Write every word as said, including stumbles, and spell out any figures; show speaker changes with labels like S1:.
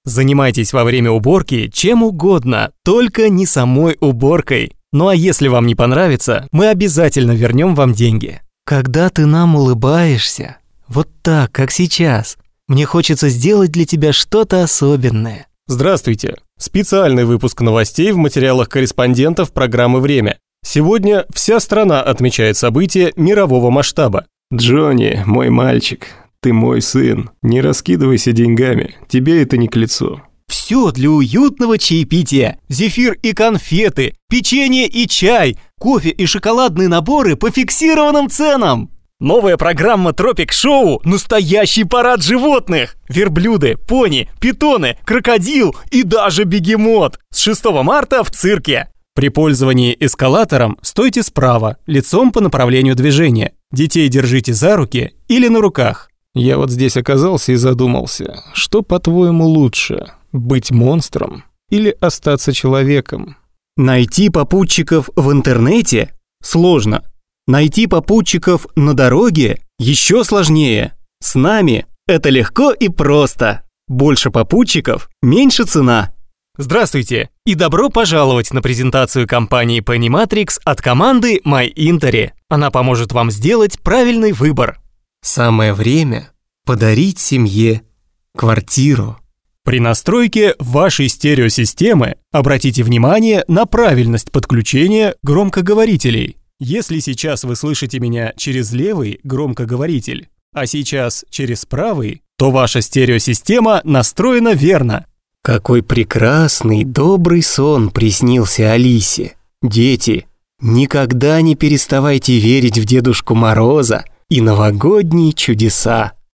S1: Занимайтесь во время уборки чем угодно, только не самой уборкой. Ну а если вам не понравится, мы обязательно вернем вам деньги. Когда ты нам улыбаешься, вот так, как сейчас, мне хочется сделать для тебя что-то особенное.
S2: Здравствуйте. Специальный выпуск новостей в материалах корреспондентов программы «Время». Сегодня вся страна отмечает события мирового масштаба.
S3: Джонни, мой мальчик, ты мой сын. Не раскидывайся деньгами, тебе это не к лицу.
S1: Все для уютного чаепития. Зефир и конфеты, печенье и чай, кофе и шоколадные наборы по фиксированным ценам. Новая программа Тропик Шоу – настоящий парад животных. Верблюды, пони, питоны, крокодил и даже бегемот. С шестого марта в цирке. При пользовании эскалатором стойте справа, лицом по направлению движения. Детей держите за руки или на руках.
S3: Я вот здесь оказался и задумался, что, по-твоему, лучше – быть монстром или остаться человеком?
S1: Найти попутчиков в интернете сложно. Найти попутчиков на дороге еще сложнее. С нами это легко и просто. Больше попутчиков – меньше цена. Здравствуйте и добро пожаловать на презентацию компании Pennymatrix от команды MyIntery. Она поможет вам сделать правильный выбор.
S4: Самое время подарить семье квартиру.
S2: При настройке вашей стереосистемы обратите внимание на правильность подключения громкоговорителей. Если сейчас вы слышите меня через левый громкоговоритель, а сейчас через правый, то ваша стереосистема настроена верно.
S4: Какой прекрасный, добрый сон приснился Алисе. Дети, никогда не переставайте верить в Дедушку Мороза и новогодние чудеса.